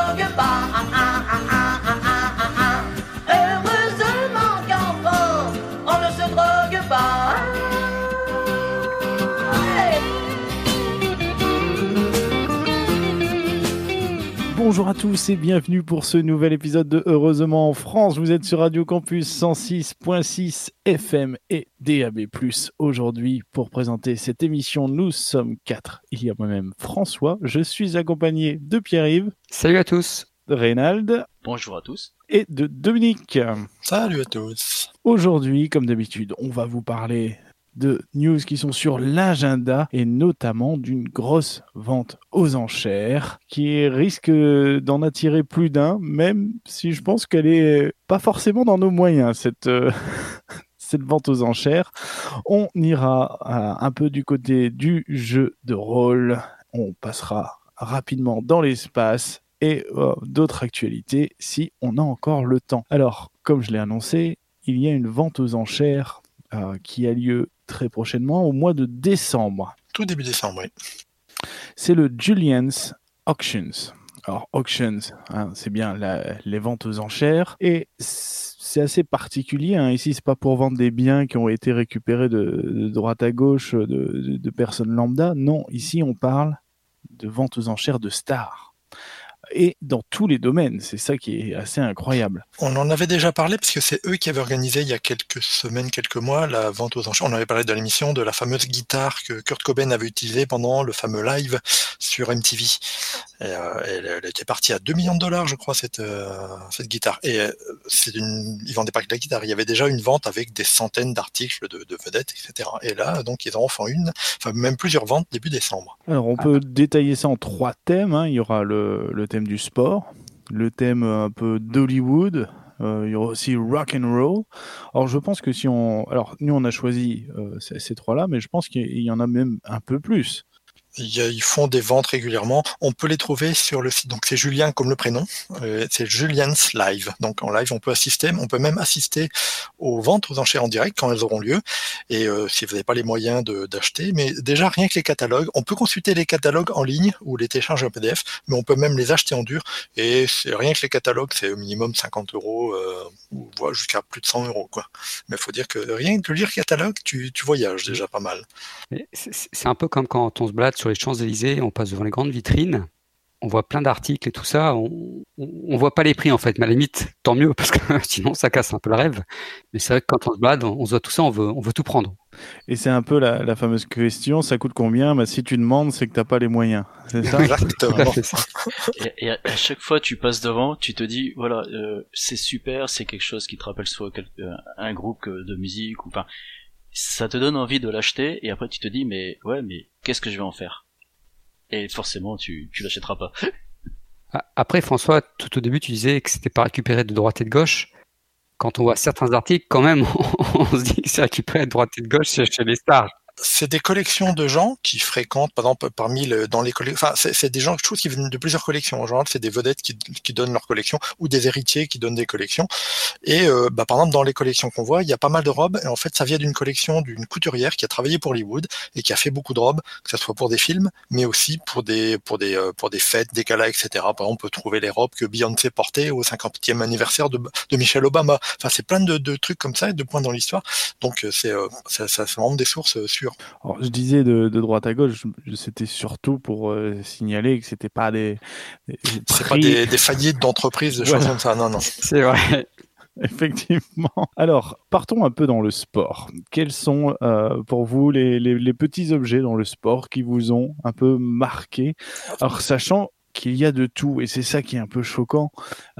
drogue pas. Heureusement qu'en France, on ne se drogue pas. Bonjour à tous et bienvenue pour ce nouvel épisode de Heureusement en France. Vous êtes sur Radio Campus 106.6 FM et DAB+. Aujourd'hui, pour présenter cette émission, nous sommes 4. Il y a moi-même François. Je suis accompagné de Pierre-Yves. Salut à tous. De Reynald. Bonjour à tous. Et de Dominique. Salut à tous. Aujourd'hui, comme d'habitude, on va vous parler de news qui sont sur l'agenda et notamment d'une grosse vente aux enchères qui risque d'en attirer plus d'un, même si je pense qu'elle est pas forcément dans nos moyens, cette vente aux enchères. On ira un peu du côté du jeu de rôle. On passera rapidement dans l'espace et d'autres actualités si on a encore le temps. Alors, comme je l'ai annoncé, il y a une vente aux enchères qui a lieu très prochainement, au mois de décembre. Tout début décembre, oui. C'est le Julien's Auctions. Alors, auctions, c'est bien les ventes aux enchères. Et c'est assez particulier. Ici, c'est pas pour vendre des biens qui ont été récupérés de droite à gauche de personnes lambda. Non, ici, on parle de ventes aux enchères de stars. Et dans tous les domaines, c'est ça qui est assez incroyable. On en avait déjà parlé parce que c'est eux qui avaient organisé il y a quelques semaines, quelques mois, la vente aux enchères. On avait parlé de l'émission de la fameuse guitare que Kurt Cobain avait utilisée pendant le fameux live sur MTV. Et, elle était partie à $2 millions, je crois, cette guitare. Et ils vendaient pas que la guitare. Il y avait déjà une vente avec des centaines d'articles de vedettes, etc. Et là, donc, ils en font même plusieurs ventes début décembre. Alors, on peut détailler ça en 3 thèmes. Il y aura le thème du sport, le thème un peu d'Hollywood, il y aura aussi rock and roll. Alors je pense que nous on a choisi ces 3-là, mais je pense qu'il y en a même un peu plus. Ils font des ventes régulièrement. On peut les trouver sur le site. Donc c'est Julien comme le prénom. C'est Julien's Live. Donc en live, on peut même assister aux ventes aux enchères en direct quand elles auront lieu. Et si vous n'avez pas les moyens d'acheter, mais déjà rien que les catalogues, on peut consulter les catalogues en ligne ou les télécharger en PDF, mais on peut même les acheter en dur. Et c'est rien que les catalogues, c'est au minimum 50 €, ou jusqu'à plus de 100 €, quoi. Mais il faut dire que rien que lire catalogue, tu voyages déjà pas mal. C'est un peu comme quand on se balade sur les Champs-Élysées, on passe devant les grandes vitrines, on voit plein d'articles et tout ça, on voit pas les prix en fait, mais à la limite, tant mieux, parce que sinon ça casse un peu le rêve. Mais c'est vrai que quand on se balade, on voit tout ça, on veut tout prendre. Et c'est un peu la fameuse question, ça coûte combien ? Si tu demandes, c'est que t'as pas les moyens. C'est ça ? Exactement. Et à chaque fois tu passes devant, tu te dis, voilà, c'est super, c'est quelque chose qui te rappelle soit un groupe de musique, ou enfin, ça te donne envie de l'acheter, et après tu te dis, mais qu'est-ce que je vais en faire ? Et forcément, tu l'achèteras pas. Après, François, tout au début, tu disais que c'était pas récupéré de droite et de gauche. Quand on voit certains articles, quand même, on se dit que c'est récupéré de droite et de gauche chez les stars. C'est des collections de gens qui fréquentent, par exemple, dans les collections. Enfin, c'est des gens, je trouve, qui viennent de plusieurs collections. En général, c'est des vedettes qui donnent leurs collections ou des héritiers qui donnent des collections. Et par exemple, dans les collections qu'on voit, il y a pas mal de robes. Et en fait, ça vient d'une collection d'une couturière qui a travaillé pour Hollywood et qui a fait beaucoup de robes, que ce soit pour des films, mais aussi pour des fêtes, des galas, etc. Par exemple, on peut trouver les robes que Beyoncé portait au 50e anniversaire de Michelle Obama. Enfin, c'est plein de trucs comme ça et de points dans l'histoire. Donc, c'est vraiment des sources sûres. Alors, je disais de droite à gauche, c'était surtout pour signaler que c'était pas des c'est pas des faillites d'entreprises, des choses comme ça. Non. C'est vrai. Effectivement. Alors, partons un peu dans le sport. Quels sont pour vous les petits objets dans le sport qui vous ont un peu marqué ? Alors, sachant qu'il y a de tout, et c'est ça qui est un peu choquant.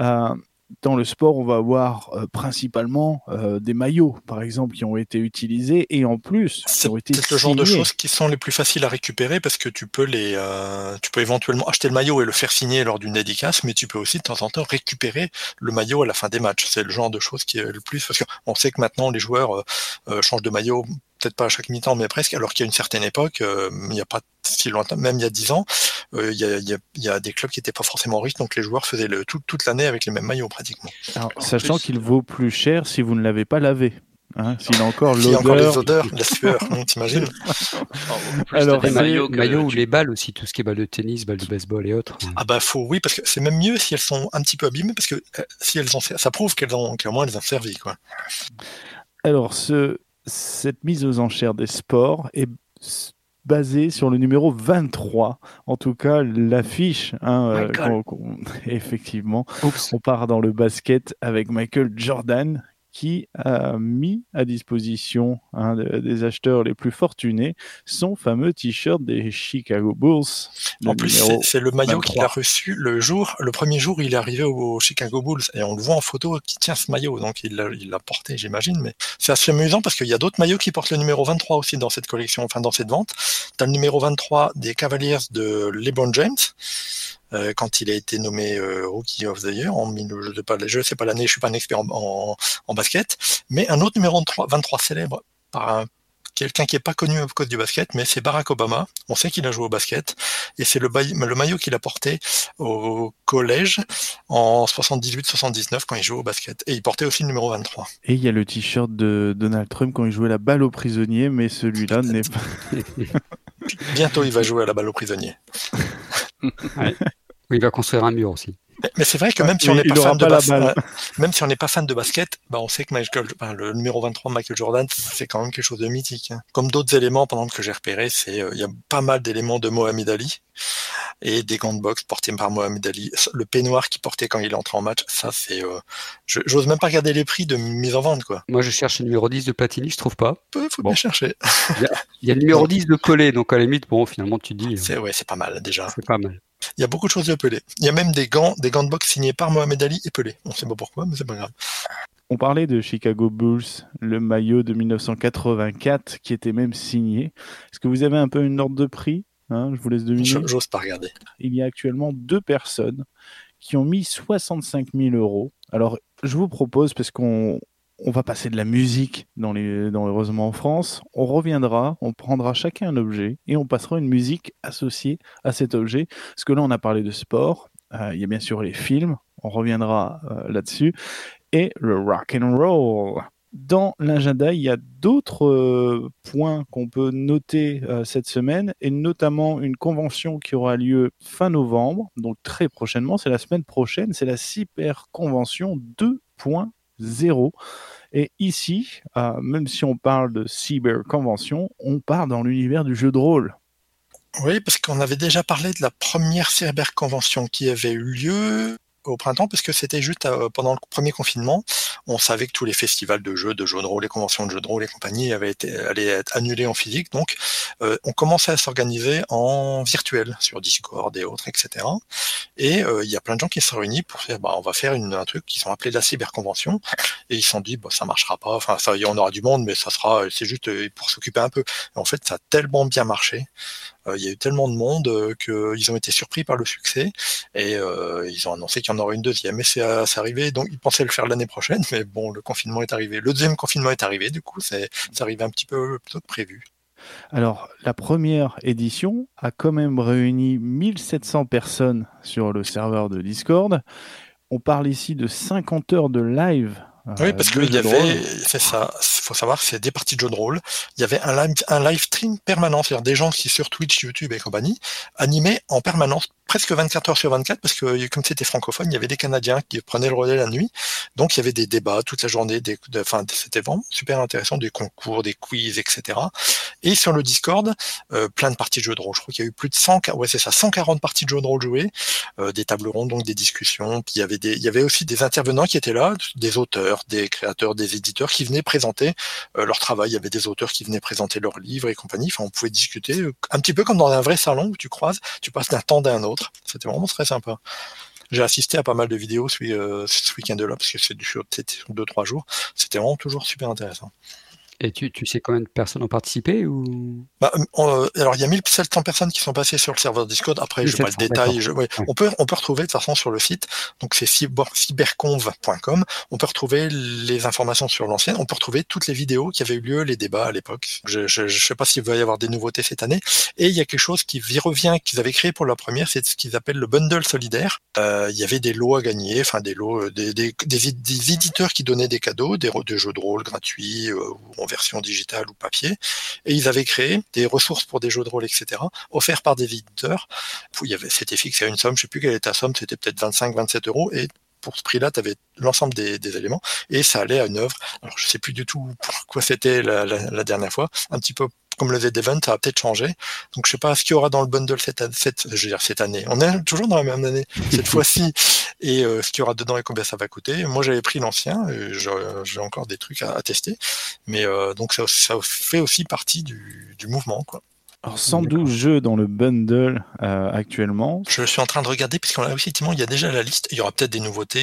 Dans le sport, on va avoir principalement des maillots, par exemple, qui ont été utilisés et en plus, c'est qui ont été peut-être le genre de signés. choses qui sont les plus faciles à récupérer parce que tu peux éventuellement acheter le maillot et le faire signer lors d'une dédicace, mais tu peux aussi de temps en temps récupérer le maillot à la fin des matchs. C'est le genre de choses qui est le plus, parce qu'on sait que maintenant les joueurs changent de maillot, peut-être pas à chaque mi-temps, mais presque, alors qu'il y a une certaine époque, il n'y a pas si longtemps, même il y a 10 ans, il y a des clubs qui n'étaient pas forcément riches, donc les joueurs faisaient toute l'année avec les mêmes maillots pratiquement. Alors, sachant qu'il vaut plus cher si vous ne l'avez pas lavé. Hein, s'il a encore Il y a encore les l'odeur. odeurs, la sueur, t'imagines? En plus, Alors, t'as des c'est maillots Maillots ou tu- les balles aussi, tout ce qui est balles de tennis, balles de baseball et autres. Ah bah oui, parce que c'est même mieux si elles sont un petit peu abîmées, parce que si elles ont, ça prouve qu'au moins elles ont servi, quoi. Alors, cette mise aux enchères des sports est basée sur le numéro 23. En tout cas, l'affiche, hein, Michael. effectivement, Oups. on part dans le basket avec Michael Jordan qui a mis à disposition des acheteurs les plus fortunés son fameux t-shirt des Chicago Bulls. En plus, c'est le maillot qu'il a reçu le premier jour où il est arrivé au Chicago Bulls. Et on le voit en photo qui tient ce maillot. Donc, il l'a porté, j'imagine. Mais c'est assez amusant parce qu'il y a d'autres maillots qui portent le numéro 23 aussi dans cette collection, enfin, dans cette vente. T'as le numéro 23 des Cavaliers de LeBron James. Quand il a été nommé Rookie of the Year, je sais pas l'année, je suis pas un expert en basket, mais un autre numéro 23 célèbre par quelqu'un qui est pas connu à cause du basket, mais c'est Barack Obama. On sait qu'il a joué au basket, et c'est le maillot qu'il a porté au collège en 78-79 quand il jouait au basket. Et il portait aussi le numéro 23. Et il y a le t-shirt de Donald Trump quand il jouait la balle aux prisonniers, mais celui-là n'est pas... Bientôt, il va jouer à la balle aux prisonniers. Ouais. Il va construire un mur aussi. Mais c'est vrai que même si on n'est pas fan de même si on n'est pas fan de basket, bah on sait que le numéro 23 de Michael Jordan, c'est quand même quelque chose de mythique. Hein. Comme d'autres éléments, par exemple, que j'ai repérés, c'est il y a pas mal d'éléments de Mohamed Ali et des gants de boxe portés par Mohamed Ali. Le peignoir qu'il portait quand il est entré en match, ça c'est, j'ose même pas regarder les prix de mise en vente, quoi. Moi, je cherche le numéro 10 de Platini, je trouve pas. Faut bien chercher. Il y a le numéro 10 de Pelé, donc à la limite, bon, finalement, tu dis. C'est pas mal déjà. C'est pas mal. Il y a beaucoup de choses de Pelé. Il y a même des gants de boxe signés par Mohamed Ali et Pelé. On sait pas pourquoi, mais c'est pas grave. On parlait de Chicago Bulls, le maillot de 1984 qui était même signé. Est-ce que vous avez un peu une ordre de prix, hein, je vous laisse deviner. J'ose pas regarder. Il y a actuellement 2 personnes qui ont mis 65 000 €. Alors, je vous propose, parce qu'on va passer de la musique dans Heureusement en France, on reviendra, on prendra chacun un objet et on passera une musique associée à cet objet. Parce que là, on a parlé de sport, il y a bien sûr les films, on reviendra là-dessus, et le rock and roll. Dans l'agenda, il y a d'autres points qu'on peut noter cette semaine, et notamment une convention qui aura lieu fin novembre, donc très prochainement, c'est la semaine prochaine, c'est la Cyber Convention 2.0. Et ici, même si on parle de Cyber Convention, on part dans l'univers du jeu de rôle. Oui, parce qu'on avait déjà parlé de la première Cyber Convention qui avait eu lieu au printemps, parce que c'était juste pendant le premier confinement. On savait que tous les festivals de jeux de rôle, les conventions de jeux de rôle et compagnie allaient être annulés en physique. Donc, on commençait à s'organiser en virtuel sur Discord et autres, etc. Et il y a plein de gens qui se sont réunis pour faire, on va faire un truc qu'ils ont appelé la cyberconvention. Et ils se sont dit, ça marchera pas. Enfin, ça, on aura du monde, mais c'est juste pour s'occuper un peu. Et en fait, ça a tellement bien marché. Il y a eu tellement de monde qu'ils ont été surpris par le succès et ils ont annoncé qu'il y en aurait une deuxième. Et c'est arrivé, donc ils pensaient le faire l'année prochaine, mais bon, le confinement est arrivé. Le deuxième confinement est arrivé, du coup, c'est arrivé un petit peu plus tôt que prévu. Alors, la première édition a quand même réuni 1700 personnes sur le serveur de Discord. On parle ici de 50 heures de live. Oui, parce qu'il y avait, c'est ça, faut savoir, c'est des parties de jeux de rôle. Il y avait un live stream permanent, c'est-à-dire des gens qui sur Twitch, YouTube et compagnie, animaient en permanence, presque 24 heures sur 24, parce que comme c'était francophone, il y avait des Canadiens qui prenaient le relais la nuit. Donc il y avait des débats toute la journée, c'était vraiment super intéressant, des concours, des quiz, etc. Et sur le Discord, plein de parties de jeux de rôle. Je crois qu'il y a eu plus de 140 parties de jeux de rôle jouées, des tables rondes, donc des discussions. Puis il y avait aussi des intervenants qui étaient là, des auteurs, des créateurs, des éditeurs qui venaient présenter leur travail. Il y avait des auteurs qui venaient présenter leurs livres et compagnie. Enfin, on pouvait discuter un petit peu comme dans un vrai salon où tu passes d'un temps à un autre. C'était vraiment très sympa. J'ai assisté à pas mal de vidéos ce week-end-là parce que c'était sur 2-3 jours. C'était vraiment toujours super intéressant. Et tu sais combien de personnes ont participé ou... Alors il y a 1700 personnes qui sont passées sur le serveur Discord. Après, je n'ai pas le détail. Ouais. On peut retrouver de toute façon sur le site. Donc c'est cyberconv.com. On peut retrouver les informations sur l'ancienne. On peut retrouver toutes les vidéos qui avaient eu lieu, les débats à l'époque. Je sais pas s'il va y avoir des nouveautés cette année. Et il y a quelque chose qui y revient, qu'ils avaient créé pour la première, c'est ce qu'ils appellent le bundle solidaire. Il y avait des lots à gagner, enfin des lots, des éditeurs qui donnaient des cadeaux, des jeux de rôle gratuits ou en version digitale ou papier, et ils avaient créé des ressources pour des jeux de rôle, etc., offerts par des éditeurs. C'était fixé à une somme, je sais plus quelle était la somme, c'était peut-être 25-27 €, et pour ce prix-là, tu avais l'ensemble des éléments, et ça allait à une œuvre. Alors je sais plus du tout pourquoi c'était la dernière fois, un petit peu comme le Z-Event, ça a peut-être changé. Donc je sais pas ce qu'il y aura dans le bundle cette année. On est toujours dans la même année, cette fois-ci. Et ce qu'il y aura dedans et combien ça va coûter. Moi j'avais pris l'ancien, et j'ai encore des trucs à tester. Mais donc ça fait aussi partie du mouvement, quoi. Alors 112 jeux dans le bundle actuellement. Je suis en train de regarder, puisqu'on a effectivement, il y a déjà la liste. Il y aura peut-être des nouveautés,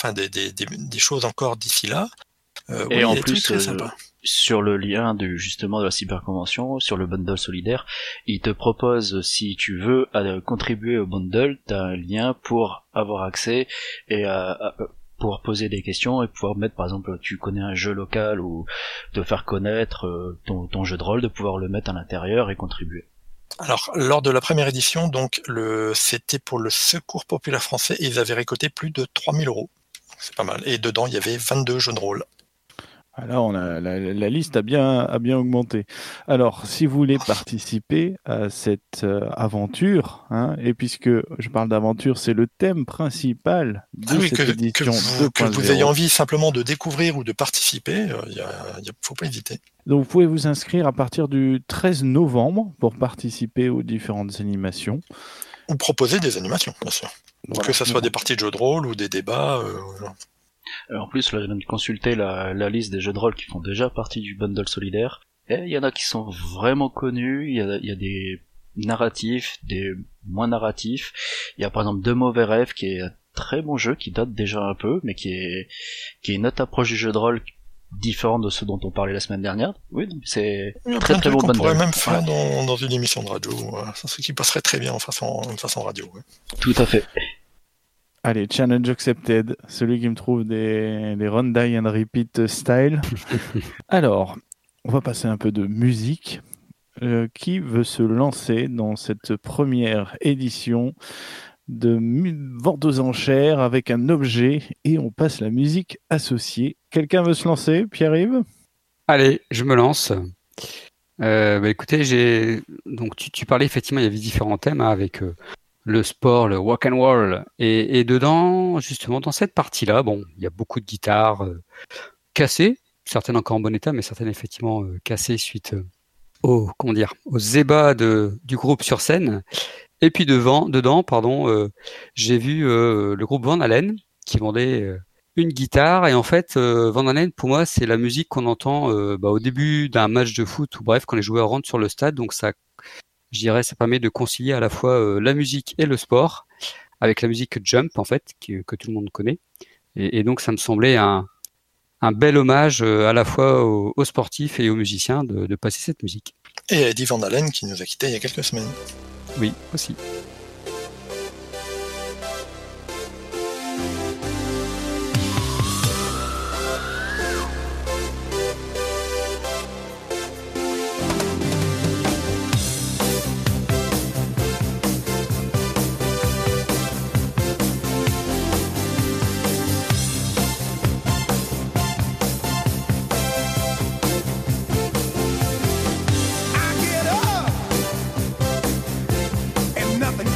des choses encore d'ici là. Et en plus, sur le lien justement de la cyberconvention, sur le bundle solidaire, il te propose, si tu veux contribuer au bundle, t'as un lien pour avoir accès et pouvoir poser des questions et pouvoir mettre, par exemple, tu connais un jeu local ou de faire connaître ton jeu de rôle, de pouvoir le mettre à l'intérieur et contribuer. Alors, lors de la première édition, donc c'était pour le Secours populaire français, et ils avaient récolté plus de 3000 €. C'est pas mal. Et dedans, il y avait 22 jeux de rôle. Alors, la liste a bien augmenté. Alors, si vous voulez participer à cette aventure, et puisque je parle d'aventure, c'est le thème principal de cette édition 2.0. Que vous ayez envie simplement de découvrir ou de participer, faut pas hésiter. Donc, vous pouvez vous inscrire à partir du 13 novembre pour participer aux différentes animations. Ou proposer des animations, bien sûr. Voilà. Que ça soit des parties de jeux de rôle ou des débats. En plus, là, je viens de consulter la liste des jeux de rôle qui font déjà partie du bundle solidaire. Et il y en a qui sont vraiment connus. Il y a des narratifs, des moins narratifs. Il y a par exemple De Mauvais Rêves, qui est un très bon jeu, qui date déjà un peu, mais qui est une autre approche du jeu de rôle différente de ce dont on parlait la semaine dernière. Oui, c'est très très bon bundle. On pourrait même faire dans une émission de radio. C'est ce qui passerait très bien en façon radio. Ouais. Tout à fait. Allez, challenge accepted. Celui qui me trouve des run, die and repeat style. Alors, on va passer un peu de musique. Qui veut se lancer dans cette première édition de vente aux enchères avec un objet et on passe la musique associée? Quelqu'un veut se lancer? Pierre-Yves? Allez, je me lance. Écoutez, donc tu parlais effectivement, il y avait différents thèmes avec le sport, le rock and roll, et dedans, justement, dans cette partie-là, il y a beaucoup de guitares cassées, certaines encore en bon état, mais certaines effectivement cassées suite aux ébats du groupe sur scène. Et puis dedans, j'ai vu le groupe Van Halen qui vendait une guitare, et en fait, Van Halen, pour moi, c'est la musique qu'on entend au début d'un match de foot, ou bref, quand les joueurs rentrent sur le stade, donc ça permet de concilier à la fois la musique et le sport, avec la musique Jump, en fait, que tout le monde connaît. Et donc, ça me semblait un bel hommage à la fois aux sportifs et aux musiciens de passer cette musique. Et Eddie Van Halen, qui nous a quittés il y a quelques semaines. Oui, aussi. Nothing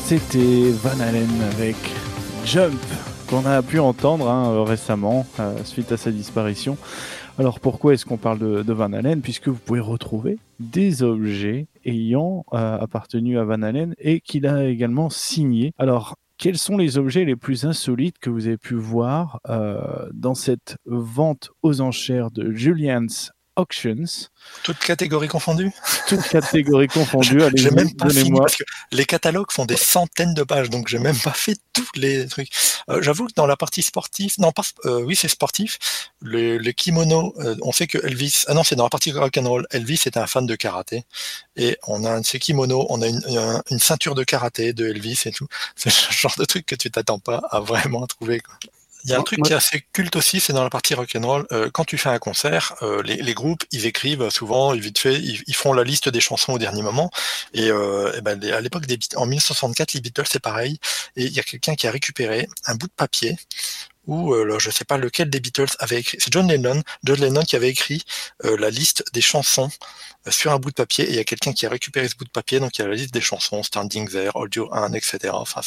C'était Van Halen avec Jump, qu'on a pu entendre récemment suite à sa disparition. Alors pourquoi est-ce qu'on parle de Van Halen ? Puisque vous pouvez retrouver des objets ayant appartenu à Van Halen et qu'il a également signé. Alors quels sont les objets les plus insolites que vous avez pu voir dans cette vente aux enchères de Julian's Auctions ? Toutes catégories confondues. Toutes catégories confondues. Allez, j'ai même pas fini donnez-moi. parce que les catalogues font des centaines de pages, donc j'ai même pas fait tous les trucs. J'avoue que dans la partie sportive, oui c'est sportif. Le kimono, on sait que Elvis, c'est dans la partie rock'n'roll. Elvis était un fan de karaté et on a un de ses kimonos, on a une ceinture de karaté de Elvis et tout. C'est le genre de truc que tu t'attends pas à vraiment trouver, quoi. Il y a un truc qui est assez culte aussi, c'est dans la partie rock'n'roll. Quand tu fais un concert, les groupes, ils écrivent souvent, vite fait, ils font la liste des chansons au dernier moment. Et à l'époque en 1964, les Beatles, c'est pareil. Et il y a quelqu'un qui a récupéré un bout de papier où je sais pas lequel des Beatles avait écrit. C'est John Lennon qui avait écrit la liste des chansons sur un bout de papier. Et il y a quelqu'un qui a récupéré ce bout de papier, donc il y a la liste des chansons, Standing There, Hold Your Hand, etc. Enfin,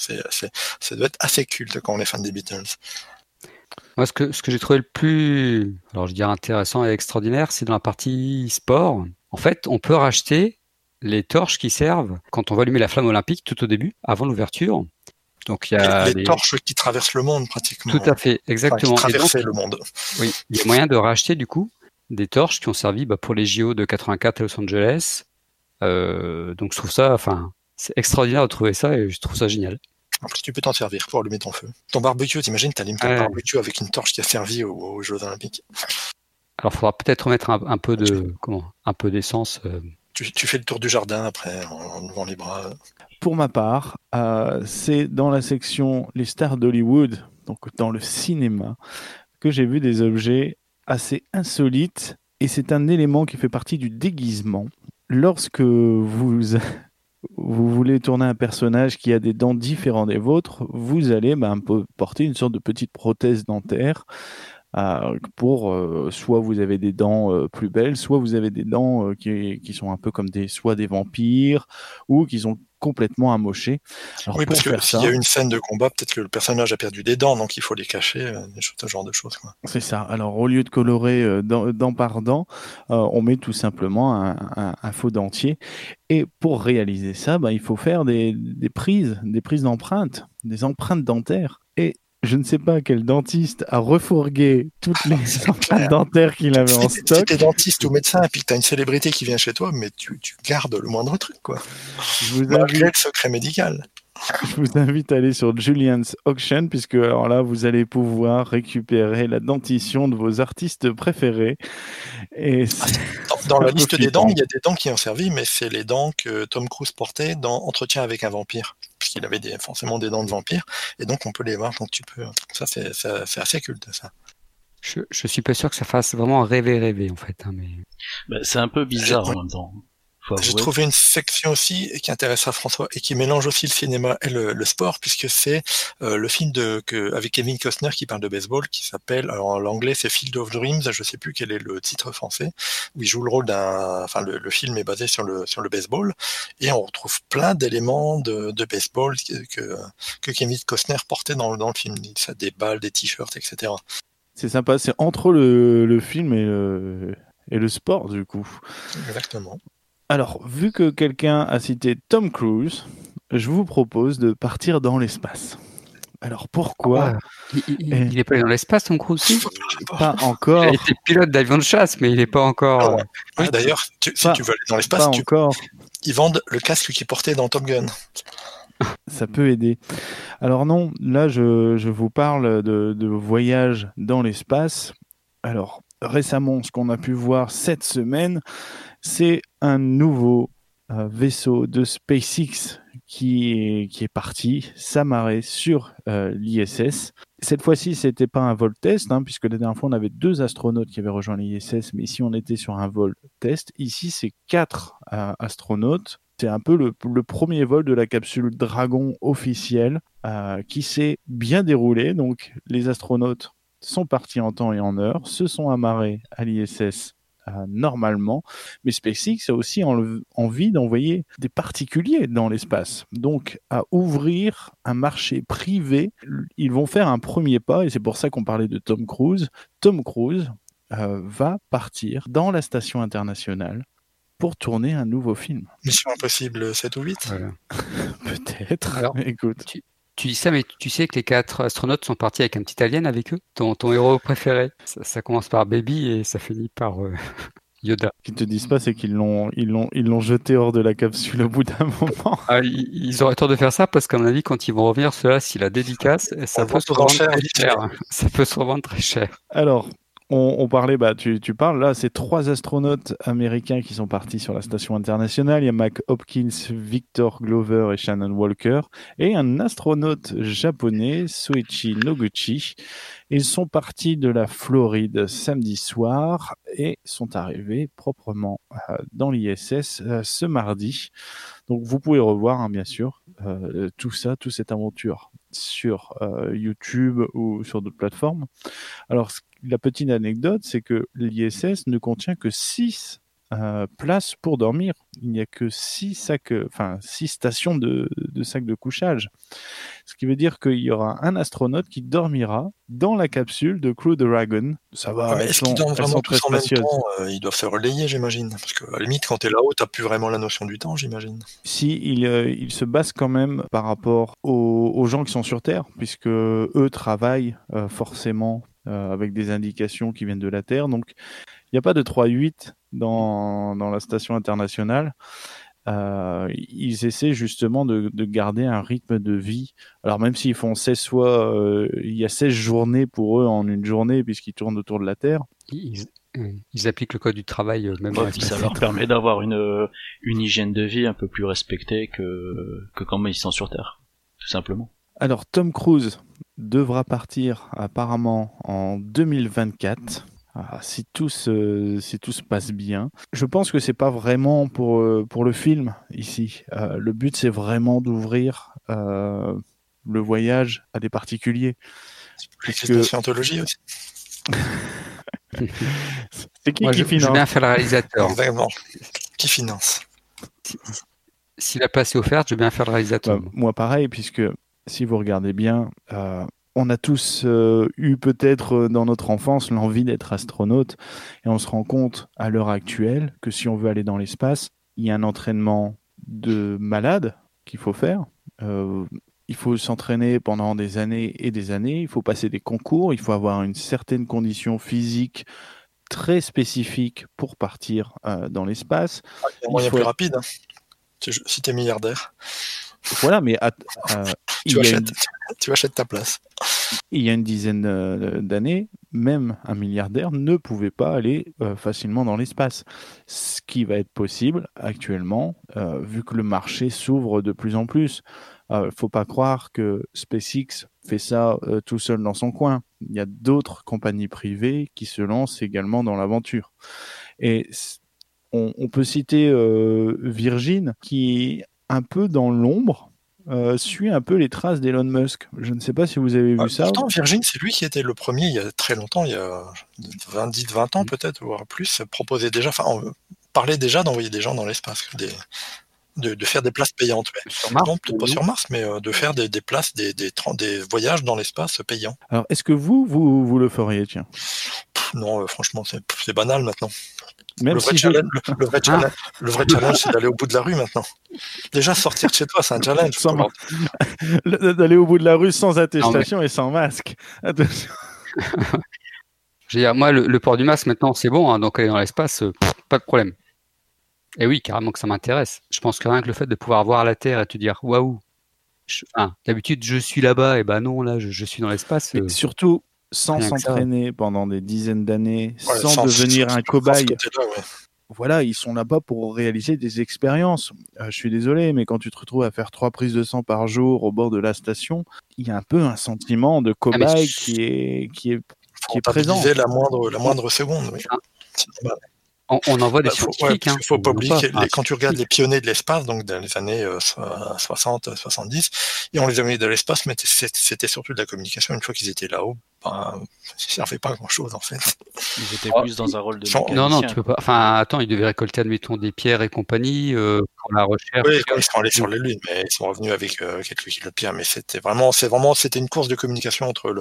ça doit être assez culte quand on est fan des Beatles. Moi, ce que j'ai trouvé le plus, alors je dirais intéressant et extraordinaire, c'est dans la partie sport. En fait, on peut racheter les torches qui servent quand on va allumer la flamme olympique tout au début, avant l'ouverture. Donc il y a les torches qui traversent le monde pratiquement. Tout à fait, exactement. Enfin, qui traversaient le monde. Oui, il y a moyen de racheter du coup des torches qui ont servi pour les JO de 84 à Los Angeles. Donc je trouve ça, c'est extraordinaire de trouver ça et je trouve ça génial. En plus, tu peux t'en servir pour allumer ton feu. Ton barbecue, t'imagines, t'allumes ton barbecue avec une torche qui a servi aux Jeux Olympiques. Alors, il faudra peut-être remettre un peu d'essence. Tu fais le tour du jardin après en levant les bras. Pour ma part, c'est dans la section les stars d'Hollywood, donc dans le cinéma, que j'ai vu des objets assez insolites. Et c'est un élément qui fait partie du déguisement. Lorsque vous voulez tourner un personnage qui a des dents différentes des vôtres, vous allez porter une sorte de petite prothèse dentaire pour soit vous avez des dents plus belles, soit vous avez des dents qui sont un peu comme soit des vampires ou qui sont complètement amochées. Alors, oui, parce que s'il y a une scène de combat, peut-être que le personnage a perdu des dents, donc il faut les cacher, ce genre de choses, quoi. C'est ça. Alors, au lieu de colorer dent par dent, on met tout simplement un faux dentier. Et pour réaliser ça, il faut faire des prises d'empreintes, des empreintes dentaires. Et je ne sais pas quel dentiste a refourgué toutes les empreintes dentaires qu'il avait en stock. Si t'es dentiste ou médecin et puis que t'as une célébrité qui vient chez toi, mais tu gardes le moindre truc, quoi. Malgré le secret médical. Je vous invite à aller sur Julian's Auction, puisque alors là, vous allez pouvoir récupérer la dentition de vos artistes préférés. Et dans la liste des dents, il y a des dents qui ont servi, mais c'est les dents que Tom Cruise portait dans Entretien avec un vampire, puisqu'il avait forcément des dents de vampire, et donc on peut les voir. Donc ça c'est assez culte, ça. Je suis pas sûr que ça fasse vraiment rêver en fait. Mais... c'est un peu bizarre en même temps. J'ai trouvé une section aussi qui intéressera François et qui mélange aussi le cinéma et le sport, puisque c'est le film avec Kevin Costner qui parle de baseball, qui s'appelle, alors en anglais c'est Field of Dreams, je sais plus quel est le titre français, où il joue le rôle le film est basé sur le baseball, et on retrouve plein d'éléments de baseball que Kevin Costner portait dans le film, des balles, des t-shirts, etc. C'est sympa, c'est entre le film et le sport du coup. Exactement. Alors, vu que quelqu'un a cité Tom Cruise, je vous propose de partir dans l'espace. Alors, pourquoi il n'est pas allé dans l'espace, Tom Cruise aussi ? Pas encore. Il a été pilote d'avion de chasse, mais il n'est pas encore... Ouais, d'ailleurs, si tu veux aller dans l'espace, ils vendent le casque qu'il portait dans Top Gun. Ça peut aider. Alors non, là, je vous parle de voyage dans l'espace. Alors, récemment, ce qu'on a pu voir cette semaine, c'est un nouveau vaisseau de SpaceX qui est parti s'amarrer sur l'ISS. Cette fois-ci, c'était pas un vol test, puisque la dernière fois, on avait 2 astronautes qui avaient rejoint l'ISS, mais ici, on était sur un vol test. Ici, c'est 4 astronautes. C'est un peu le premier vol de la capsule Dragon officielle qui s'est bien déroulé. Donc, les astronautes sont partis en temps et en heure, se sont amarrés à l'ISS normalement. Mais SpaceX a aussi envie d'envoyer des particuliers dans l'espace. Donc, à ouvrir un marché privé, ils vont faire un premier pas, et c'est pour ça qu'on parlait de Tom Cruise. Tom Cruise va partir dans la station internationale pour tourner un nouveau film. Mission Impossible 7 ou 8 Voilà. Peut-être. Alors, Écoute. Tu dis ça, mais tu sais que les 4 astronautes sont partis avec un petit alien avec eux, ton héros préféré. Ça commence par Baby et ça finit par Yoda. Ce qu'ils te disent pas, c'est qu'ils l'ont jeté hors de la capsule au bout d'un moment. Ah, ils auraient tort de faire ça parce qu'à mon avis, quand ils vont revenir, ceux-là, si la dédicace, ça peut se revendre très cher. Ça peut se revendre très cher. Alors, on parlait, tu parles, là, c'est 3 astronautes américains qui sont partis sur la station internationale. Il y a Mike Hopkins, Victor Glover et Shannon Walker. Et un astronaute japonais, Soichi Noguchi. Ils sont partis de la Floride samedi soir et sont arrivés proprement dans l'ISS ce mardi. Donc, vous pouvez revoir, bien sûr, toute cette aventure sur YouTube ou sur d'autres plateformes. Alors, la petite anecdote, c'est que l'ISS ne contient que 6 places pour dormir. Il n'y a que 6 stations de sacs de couchage. Ce qui veut dire qu'il y aura un astronaute qui dormira dans la capsule de Crew Dragon. Ça va. Est-ce qu'ils dorment vraiment tous en même temps Ils doivent se relayer, j'imagine. Parce qu'à la limite, quand tu es là-haut, tu n'as plus vraiment la notion du temps, j'imagine. Si, ils se basent quand même par rapport aux gens qui sont sur Terre, puisque eux travaillent forcément avec des indications qui viennent de la Terre. Donc, il n'y a pas de 3-8 dans la station internationale. Ils essaient justement de garder un rythme de vie. Alors, même s'ils font 16 fois, il y a 16 journées pour eux en une journée, puisqu'ils tournent autour de la Terre. Ils appliquent le code du travail même puis ça leur permet d'avoir une hygiène de vie un peu plus respectée que quand ils sont sur Terre, tout simplement. Alors, Tom Cruise devra partir apparemment en 2024. Si tout se passe bien. Je pense que c'est pas vraiment pour le film ici. Le but, c'est vraiment d'ouvrir le voyage à des particuliers. C'est de scientologie aussi. C'est qui finance? Je veux bien faire le réalisateur. Exactement. Qui finance? Si la place est offerte, je veux bien faire le réalisateur. Moi, pareil, puisque si vous regardez bien, on a tous eu peut-être dans notre enfance l'envie d'être astronaute, et on se rend compte à l'heure actuelle que si on veut aller dans l'espace, il y a un entraînement de malade qu'il faut faire. Il faut s'entraîner pendant des années et des années, il faut passer des concours, il faut avoir une certaine condition physique très spécifique pour partir dans l'espace. C'est un moyen plus rapide, si tu es milliardaire. Voilà, mais tu achètes ta place. Il y a une dizaine d'années, même un milliardaire ne pouvait pas aller facilement dans l'espace. Ce qui va être possible actuellement, vu que le marché s'ouvre de plus en plus. Il ne faut pas croire que SpaceX fait ça tout seul dans son coin. Il y a d'autres compagnies privées qui se lancent également dans l'aventure. Et on peut citer Virgin, qui un peu dans l'ombre, suit un peu les traces d'Elon Musk. Je ne sais pas si vous avez vu ça. Pourtant, Virgin, c'est lui qui était le premier il y a très longtemps, il y a 20 ans peut-être, voire plus, parlait déjà d'envoyer des gens dans l'espace, de faire des places payantes. Sur Mars, non, peut-être pas sur Mars, mais de faire des places, des voyages dans l'espace payants. Alors, est-ce que vous le feriez, tiens? Non, franchement, c'est banal maintenant. Même le vrai challenge, c'est d'aller au bout de la rue maintenant. Déjà, sortir de chez toi, c'est un challenge. D'aller au bout de la rue sans attestation et sans masque. Attention. Je veux dire, moi, le port du masque, maintenant, c'est bon. Donc, aller dans l'espace, pas de problème. Et oui, carrément que ça m'intéresse. Je pense que rien que le fait de pouvoir voir la Terre et te dire, waouh, d'habitude, je suis là-bas, et non, là, je suis dans l'espace. Et surtout, sans s'entraîner pendant des dizaines d'années, sans devenir un cobaye. Voilà, ils sont là-bas pour réaliser des expériences. Je suis désolé, mais quand tu te retrouves à faire 3 prises de sang par jour au bord de la station, il y a un peu un sentiment de cobaye qui est présent. La moindre seconde, oui. On envoie des Bah, scientifiques. parce qu'il faut pas On oublier envoie que pas un quand tu regardes les scientifique. pionniers de l'espace, donc dans les années 60, 70, et on les a mis de l'espace, mais c'était surtout de la communication. Une fois qu'ils étaient là-haut, ben, ça servait pas à grand-chose en fait. Ils étaient Oh, plus dans un rôle de Sans- Non, mécanicien. tu peux pas. Enfin, attends, ils devaient récolter, admettons, des pierres et compagnie pour la recherche. Oui, quand ils sont allés sur la Lune, mais ils sont revenus avec quelques kilos de pierre. Mais c'était une course de communication entre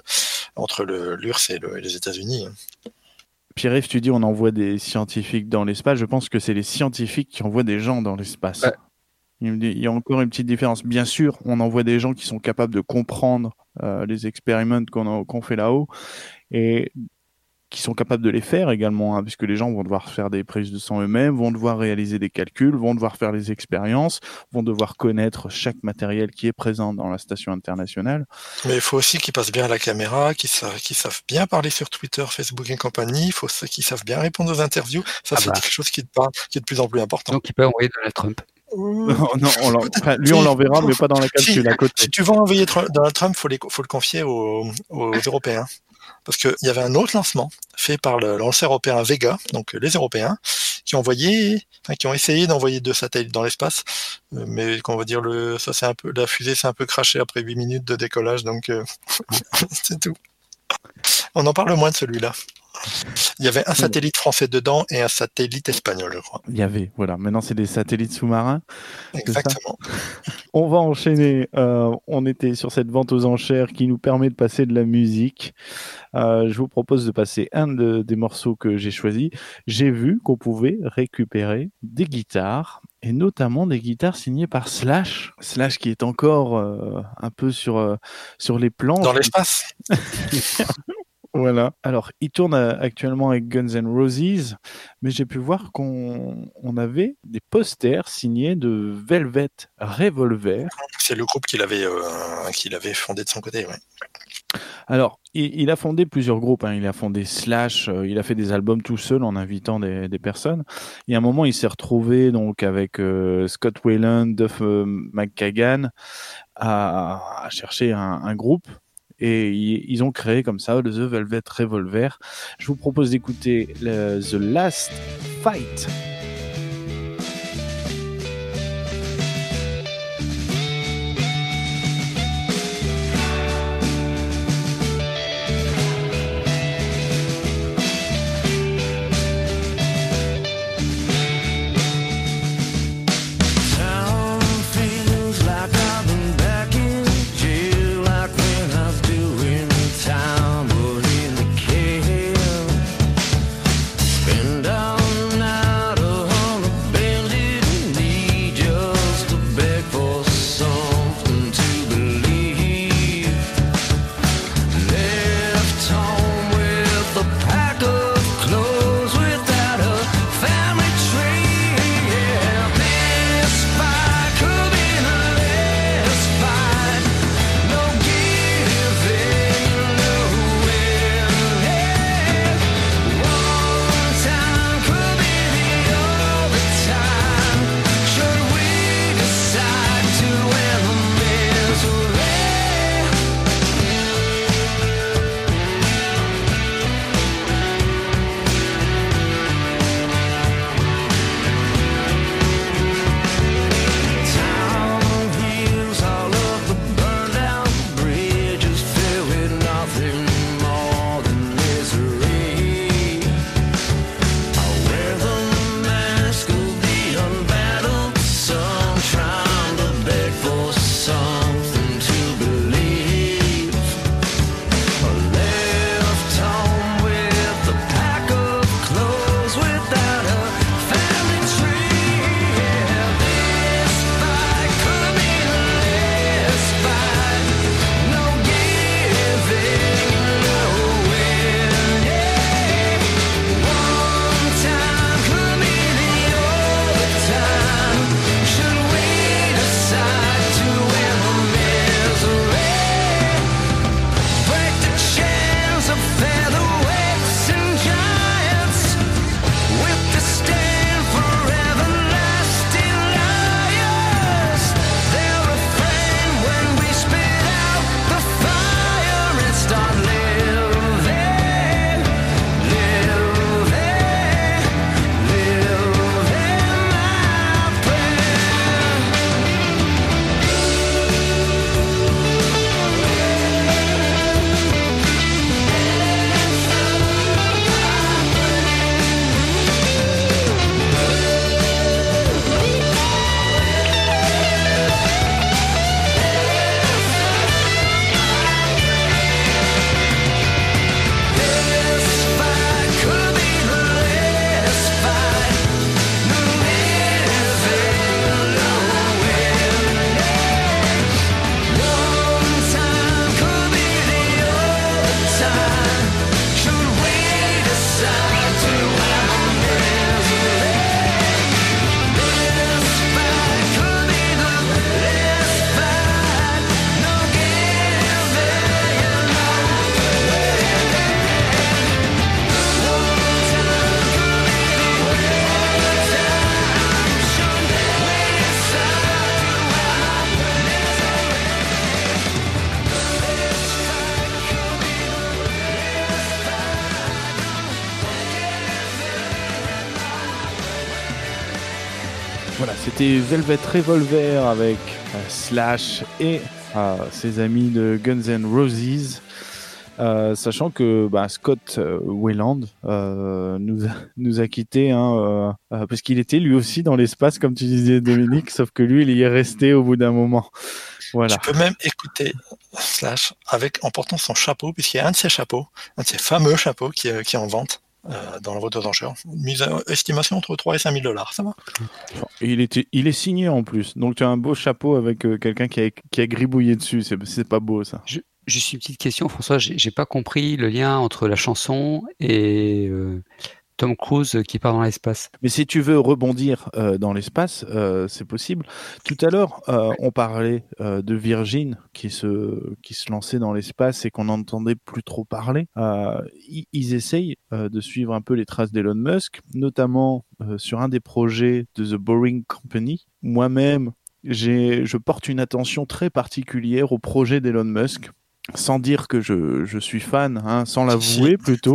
l'URSS et les États-Unis. Pierre-Yves, tu dis on envoie des scientifiques dans l'espace. Je pense que c'est les scientifiques qui envoient des gens dans l'espace. Ouais. Il y a encore une petite différence. Bien sûr, on envoie des gens qui sont capables de comprendre les expériments qu'on fait là-haut et qui sont capables de les faire également, hein, puisque les gens vont devoir faire des prises de sang eux-mêmes, vont devoir réaliser des calculs, vont devoir faire les expériences, vont devoir connaître chaque matériel qui est présent dans la station internationale. Mais il faut aussi qu'ils passent bien à la caméra, qu'ils savent bien parler sur Twitter, Facebook et compagnie. Il faut qu'ils savent bien répondre aux interviews. Ça, c'est quelque chose qui est de plus en plus important. Donc, il peut envoyer Donald Trump. Non, lui, on l'enverra, mais pas dans la capsule à côté. Si tu veux envoyer Donald Trump, faut le confier aux Européens. Parce qu'il y avait un autre lancement fait par le lanceur européen Vega, donc les Européens, qui ont essayé d'envoyer 2 satellites dans l'espace, mais qu'on va dire la fusée s'est un peu crashée après 8 minutes de décollage, donc c'est tout. On en parle moins de celui-là. Il y avait un satellite français dedans et un satellite espagnol, je crois. Il y avait, voilà. Maintenant, c'est des satellites sous-marins. Exactement. On va enchaîner. On était sur cette vente aux enchères qui nous permet de passer de la musique. Je vous propose de passer un des morceaux que j'ai choisi. J'ai vu qu'on pouvait récupérer des guitares, et notamment des guitares signées par Slash. Slash qui est encore un peu sur les plans. Dans l'espace. Voilà. Alors, il tourne actuellement avec Guns N' Roses, mais j'ai pu voir qu'on avait des posters signés de Velvet Revolver. C'est le groupe qu'il avait fondé de son côté, ouais. Alors, il a fondé plusieurs groupes. Il a fondé Slash, il a fait des albums tout seul en invitant des personnes. Et à un moment, il s'est retrouvé donc avec Scott Weiland, Duff McKagan à chercher un groupe. Et ils ont créé comme ça The Velvet Revolver. Je vous propose d'écouter The Last Fight. Been down and out of Voilà, c'était Velvet Revolver avec Slash et ses amis de Guns N' Roses. Sachant que Scott Weiland nous a quittés parce qu'il était lui aussi dans l'espace, comme tu disais, Dominique, sauf que lui, il y est resté au bout d'un moment. Voilà. Tu peux même écouter Slash en portant son chapeau, puisqu'il y a un de ses fameux chapeaux qui est en vente dans la vente aux enchères. Estimation entre 3 et 5 000 $, ça va. Et il est signé en plus, donc tu as un beau chapeau avec quelqu'un qui a gribouillé dessus, c'est pas beau ça. Juste une petite question, François, j'ai pas compris le lien entre la chanson et Tom Cruise qui part dans l'espace. Mais si tu veux rebondir dans l'espace, c'est possible. Tout à l'heure, on parlait de Virgin qui se lançait dans l'espace et qu'on n'entendait plus trop parler. Ils essayent de suivre un peu les traces d'Elon Musk, notamment sur un des projets de The Boring Company. Moi-même, je porte une attention très particulière au projet d'Elon Musk. Sans dire que je suis fan, sans l'avouer plutôt.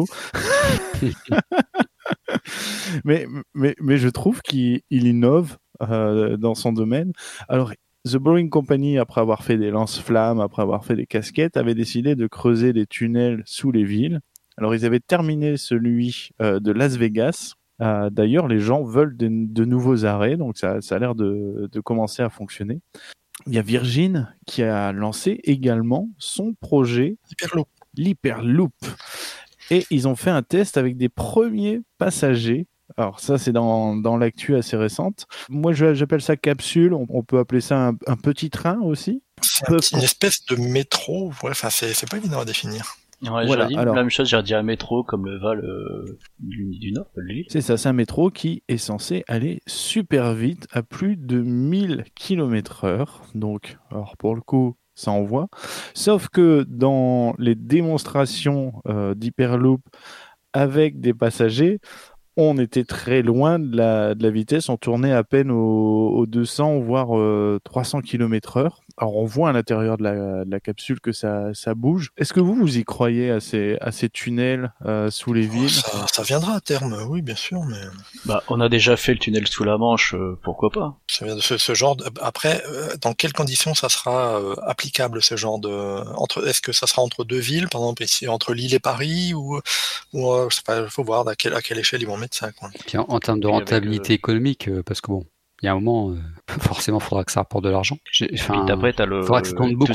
mais je trouve qu'il innove dans son domaine. Alors, The Boring Company, après avoir fait des lance-flammes, après avoir fait des casquettes, avait décidé de creuser des tunnels sous les villes. Alors, ils avaient terminé celui de Las Vegas. D'ailleurs, les gens veulent de nouveaux arrêts, donc ça a l'air de commencer à fonctionner. Il y a Virgin qui a lancé également son projet l'Hyperloop. Et ils ont fait un test avec des premiers passagers. Alors ça, c'est dans l'actu assez récente. Moi, j'appelle ça capsule. On peut appeler ça un petit train aussi. C'est une espèce de métro. Ouais, c'est pas évident à définir. Ouais, voilà, la même chose, j'ai dit un métro comme le Val du Nord, lui. C'est ça, c'est un métro qui est censé aller super vite à plus de 1000 km/h. Donc, alors pour le coup, ça envoie. Sauf que dans les démonstrations d'Hyperloop avec des passagers, on était très loin de la vitesse. On tournait à peine aux 200, voire 300 km/h. Alors, on voit à l'intérieur de la capsule que ça bouge. Est-ce que vous y croyez à ces tunnels sous les villes ? Ça viendra à terme, oui, bien sûr. Mais on a déjà fait le tunnel sous la Manche, pourquoi pas ? Ça vient de ce genre. Après, dans quelles conditions ça sera applicable, ce genre de est-ce que ça sera entre deux villes, par exemple ici entre Lille et Paris, ou je sais pas, il faut voir à quelle échelle ils vont mettre ça, quoi. Puis en termes de rentabilité économique, parce que il y a un moment, forcément, il faudra que ça rapporte de l'argent. Après, t'as tout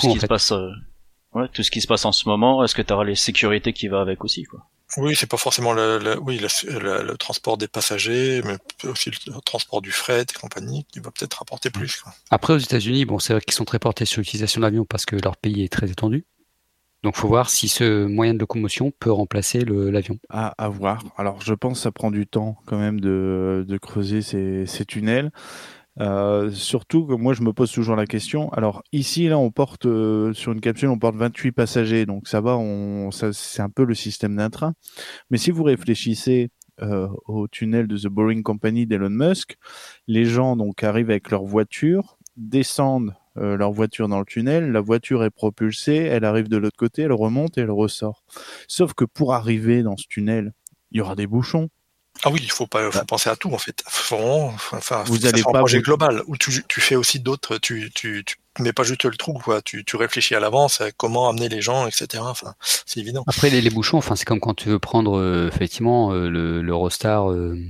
ce qui se passe en ce moment. Est-ce que t'auras les sécurités qui va avec aussi, quoi? Oui, c'est pas forcément le transport des passagers, mais aussi le transport du fret et compagnie qui va peut-être rapporter plus, quoi. Après, aux États-Unis, c'est vrai qu'ils sont très portés sur l'utilisation de l'avion parce que leur pays est très étendu. Donc, faut voir si ce moyen de locomotion peut remplacer l'avion. À voir. Alors, je pense que ça prend du temps quand même de creuser ces tunnels. Surtout que moi, je me pose toujours la question. Alors, ici, là, on porte sur une capsule, on porte 28 passagers. Donc, ça va, c'est un peu le système d'un train. Mais si vous réfléchissez au tunnel de The Boring Company d'Elon Musk, les gens donc arrivent avec leur voiture, descendent leur voiture dans le tunnel, la voiture est propulsée, elle arrive de l'autre côté, elle remonte et elle ressort. Sauf que pour arriver dans ce tunnel, il y aura des bouchons. Ah oui, il faut penser à tout, en fait. Vous allez pas un projet global où tu fais aussi d'autres, tu mets pas juste le trou, quoi. Tu réfléchis à l'avance à comment amener les gens, etc. Enfin, c'est évident. Après, les bouchons, c'est comme quand tu veux prendre effectivement l'Eurostar,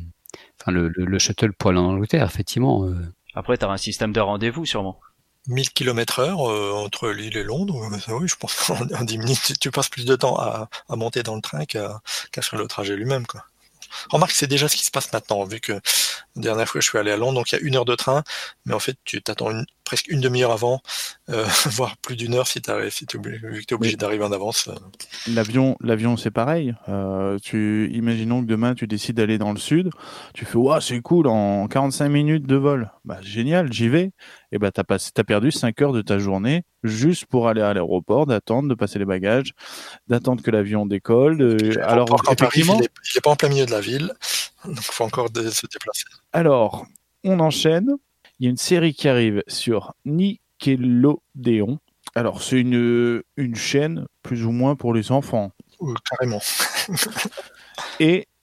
le shuttle pour aller en Angleterre, effectivement. Après, t'as un système de rendez-vous, sûrement. 1000 km/h entre Lille et Londres, oui, je pense qu'en 10 minutes, tu passes plus de temps à monter dans le train qu'à faire le trajet lui-même, quoi. Remarque, c'est déjà ce qui se passe maintenant, vu que la dernière fois je suis allé à Londres, donc il y a 1 heure de train, mais en fait tu t'attends presque une demi-heure avant, voire plus d'1 heure vu que t'es obligé d'arriver en avance. L'avion c'est pareil. Imaginons que demain tu décides d'aller dans le sud, tu fais c'est cool, en 45 minutes de vol. Génial, j'y vais. Et t'as perdu 5 heures de ta journée juste pour aller à l'aéroport, d'attendre, de passer les bagages, d'attendre que l'avion décolle. Alors effectivement, il est pas en plein milieu de la ville, donc il faut encore se déplacer. Alors, on enchaîne. Il y a une série qui arrive sur Nickelodeon. Alors, c'est une chaîne plus ou moins pour les enfants. Carrément. Et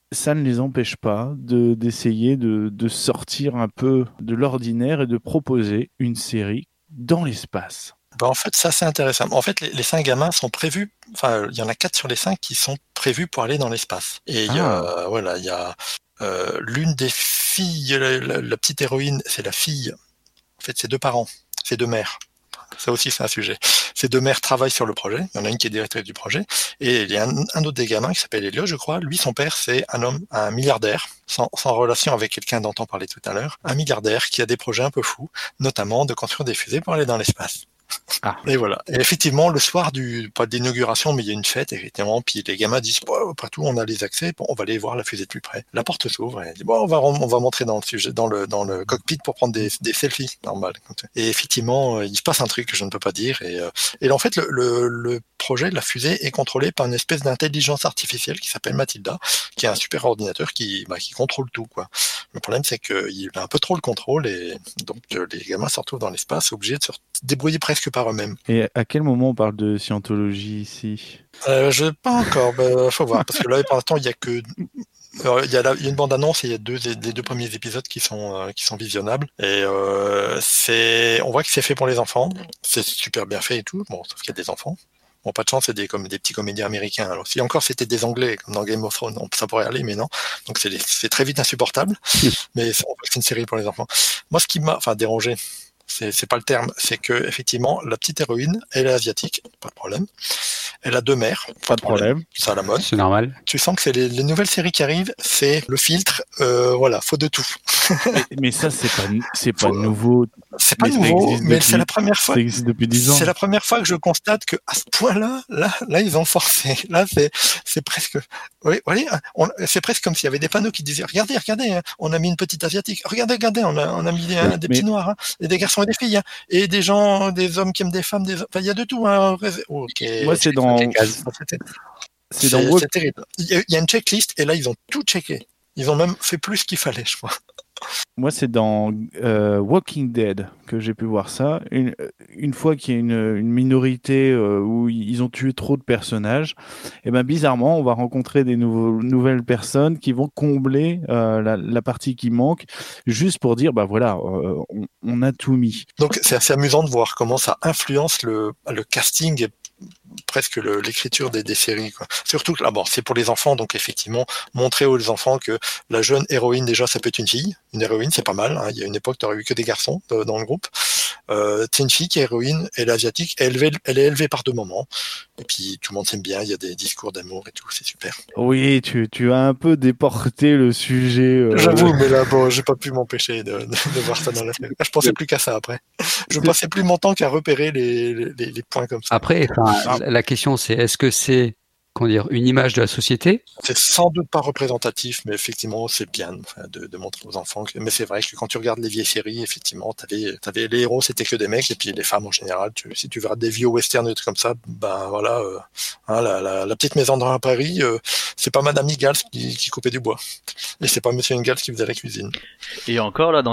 ça ne les empêche pas d'essayer de sortir un peu de l'ordinaire et de proposer une série dans l'espace. En fait, ça c'est intéressant. En fait, les 5 gamins sont prévus. Enfin, il y en a 4 sur les 5 qui sont prévus pour aller dans l'espace. Et il y a l'une des filles, la petite héroïne, c'est la fille. En fait, c'est 2 parents, c'est 2 mères. Ça aussi, c'est un sujet. Ces 2 mères travaillent sur le projet. Il y en a une qui est directrice du projet. Et il y a un autre des gamins qui s'appelle Elio, je crois. Lui, son père, c'est un milliardaire, sans relation avec quelqu'un dont on parlait tout à l'heure. Un milliardaire qui a des projets un peu fous, notamment de construire des fusées pour aller dans l'espace. Et voilà. Et effectivement, le soir pas d'inauguration, mais il y a une fête, effectivement, puis les gamins disent, après tout, on a les accès, on va aller voir la fusée de plus près. La porte s'ouvre, et dit, on va montrer dans le cockpit pour prendre des selfies, normal. Et effectivement, il se passe un truc que je ne peux pas dire, et en fait, le projet de la fusée est contrôlé par une espèce d'intelligence artificielle qui s'appelle Mathilda, qui est un super ordinateur qui contrôle tout, quoi. Le problème, c'est qu'il a un peu trop le contrôle, et donc, les gamins se retrouvent dans l'espace, obligés de se débrouiller presque par eux-mêmes. Et à quel moment on parle de scientologie ici ? Pas encore, faut voir, parce que là, pour l'instant, il y a que... Il y a une bande-annonce et il y a les 2 premiers épisodes qui sont visionnables. Et on voit que c'est fait pour les enfants. C'est super bien fait et tout. Bon, sauf qu'il y a des enfants. Bon, pas de chance, c'est des petits comédiens américains. Alors, si encore c'était des Anglais, comme dans Game of Thrones, ça pourrait aller, mais non. Donc, c'est très vite insupportable. Mais on voit que c'est une série pour les enfants. Moi, ce qui m'a dérangé, c'est pas le terme, c'est que effectivement la petite héroïne, elle est asiatique, pas de problème. Elle a 2 mères, pas de problème. Ça à la mode. C'est normal. Tu sens que c'est les nouvelles séries qui arrivent, c'est le filtre, voilà, faut de tout. mais ça c'est pas nouveau. C'est pas nouveau, mais c'est la première fois. Ça existe depuis 10 ans. C'est la première fois que je constate que à ce point-là, là ils ont forcé. Là c'est presque, oui, c'est presque comme s'il y avait des panneaux qui disaient regardez, on a mis une petite asiatique. Regardez, on a mis des petits noirs, et des garçons et des filles, et des hommes qui aiment des femmes, il y a de tout. Okay. Moi c'est dans. C'est terrible. Il y a une checklist et là ils ont tout checké. Ils ont même fait plus qu'il fallait, je crois. Moi, c'est dans Walking Dead que j'ai pu voir ça. Une fois qu'il y a une minorité où ils ont tué trop de personnages, et ben bizarrement, on va rencontrer des nouvelles personnes qui vont combler la partie qui manque, juste pour dire, bah voilà, on a tout mis. Donc c'est assez amusant de voir comment ça influence le casting et presque l'écriture des séries, quoi. Surtout que là, bon, c'est pour les enfants, donc effectivement, montrer aux enfants que la jeune héroïne, déjà, ça peut être une fille. Une héroïne, c'est pas mal, hein. Il y a une époque, t'aurais eu que des garçons dans le groupe. C'est une fille qui est héroïne, elle est asiatique, elle est élevée par 2 mamans. Et puis, tout le monde s'aime bien, il y a des discours d'amour et tout, c'est super. Oui, tu as un peu déporté le sujet. J'avoue, mais là, bon, j'ai pas pu m'empêcher de voir ça dans la série. Je pensais plus qu'à ça après. Je passais plus mon temps qu'à repérer les points comme ça. Après, la question c'est, est-ce que c'est une image de la société? C'est sans doute pas représentatif, mais effectivement, c'est bien de montrer aux enfants. Mais c'est vrai que quand tu regardes les vieilles séries, effectivement, t'avais les héros, c'était que des mecs, et puis les femmes en général. Si tu regardes des vieux westerns et des trucs comme ça, ben voilà, la petite maison dans la prairie, c'est pas Madame Ingalls qui coupait du bois, et c'est pas Monsieur Ingalls qui faisait la cuisine. Et encore là,